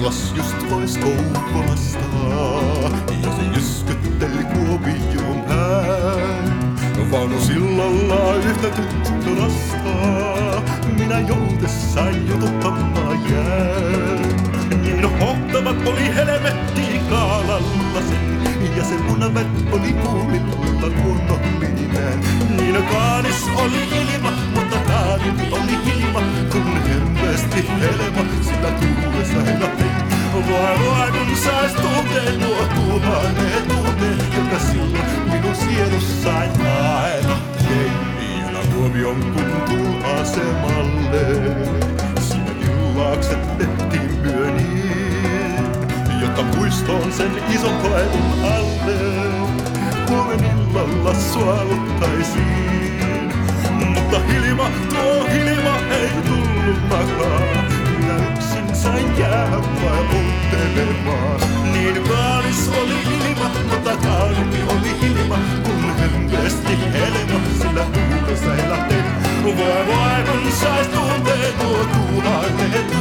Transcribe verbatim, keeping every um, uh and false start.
Oslas just pois Kouvolasta ja se jyskytteli Kuopioon päin. Vaunusillalla yhtä tyttölasta minä joutessaan jututtamaan jään. Niin hohtavat oli helvetti kaalalla sen ja se munavet oli kuulilla luonnollinen. Niin kaanis oli ilma, mutta kaanimi oli ilma, kun hemmeesti helma sillä tuulessa heilahti. Voi voi kun sais tunteen nuo tuhannen tunteen, joka silloin minun sielussaan aina kei. Vielä Kuopion kun asemalle, siinä illakset tehtiin myöniin, jotta muistoon sen ison koetun alle huomen illalla suoluttaisiin. Mutta Hilma, tuo Hilma ei tullut takaa, minä yksin sain jäädä vain ottelemaan. Niin kaanis oli ilma, mutta kaanimi oli ilma, kun hemmeesti helma sillä tuulessa heilahti. Voi voi kun sais tunteen tuo tuulainen